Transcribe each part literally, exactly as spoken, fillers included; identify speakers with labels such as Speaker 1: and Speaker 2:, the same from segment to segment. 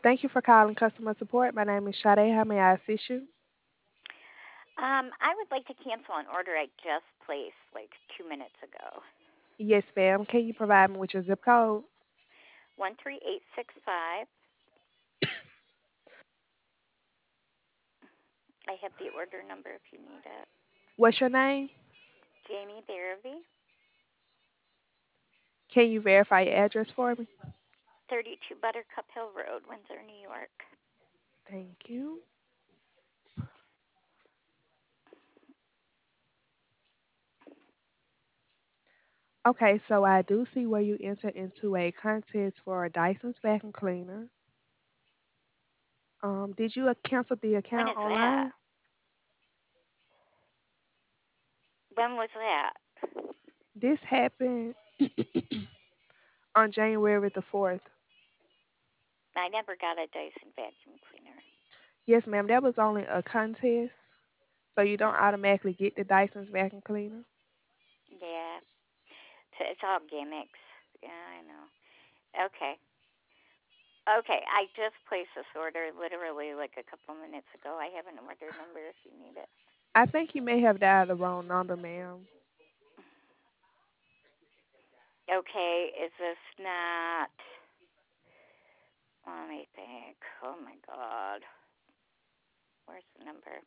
Speaker 1: Thank you for calling customer support. My name is Sade. How may I assist you?
Speaker 2: Um, I would like to cancel an order I just placed like two minutes ago.
Speaker 1: Yes, ma'am. Can you provide me with your zip code?
Speaker 2: One three eight six five. I have the order number if you need it.
Speaker 1: What's your name?
Speaker 2: Jamie Barabee,
Speaker 1: Can you verify your address for me?
Speaker 2: thirty-two Buttercup Hill Road, Windsor, New York.
Speaker 1: Thank you. Okay, so I do see where you entered into a contest for a Dyson's vacuum cleaner. Um, did you uh, cancel the
Speaker 2: When
Speaker 1: account
Speaker 2: is that?
Speaker 1: online?
Speaker 2: When was that?
Speaker 1: This happened on January the fourth.
Speaker 2: I never got a Dyson vacuum cleaner.
Speaker 1: Yes, ma'am. That was only a contest, so you don't automatically get the Dyson's vacuum cleaner.
Speaker 2: Yeah, so it's all gimmicks. Yeah, I know. Okay. Okay, I just placed this order literally like a couple minutes ago. I have an order number if you need it.
Speaker 1: I think you may have dialed the wrong number, ma'am.
Speaker 2: Okay, is this not? Let me think. Oh my God. Where's the number?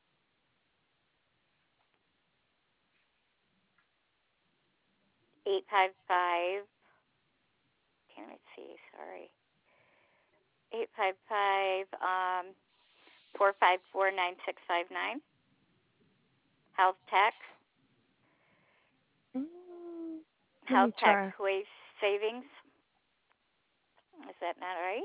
Speaker 2: eight five five. Can I see? Sorry. eight five five um four five four nine six five nine. Health Tech.
Speaker 1: Mm, let
Speaker 2: Health
Speaker 1: me
Speaker 2: Tech
Speaker 1: try.
Speaker 2: Waste Savings. Is that not right?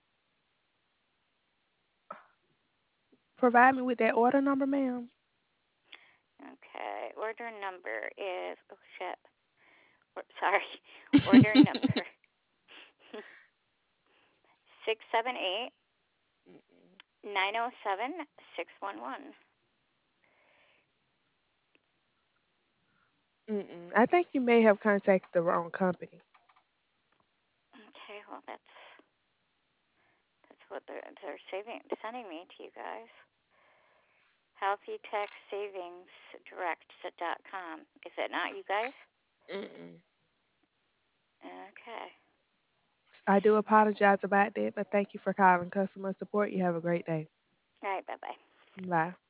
Speaker 1: Provide me with that order number, ma'am.
Speaker 2: Okay. Order number is oh shit. Or, sorry. Order number six seven eight nine zero seven six one one.
Speaker 1: Mm-mm. I think you may have contacted the wrong company.
Speaker 2: Okay, well that's that's what they're they're saving sending me to you guys. Healthy Tech Savings Direct dot com. Is it not you guys?
Speaker 1: Mm-mm.
Speaker 2: Okay.
Speaker 1: I do apologize about that, but thank you for calling customer support. You have a great day.
Speaker 2: All right. Bye bye.
Speaker 1: Bye.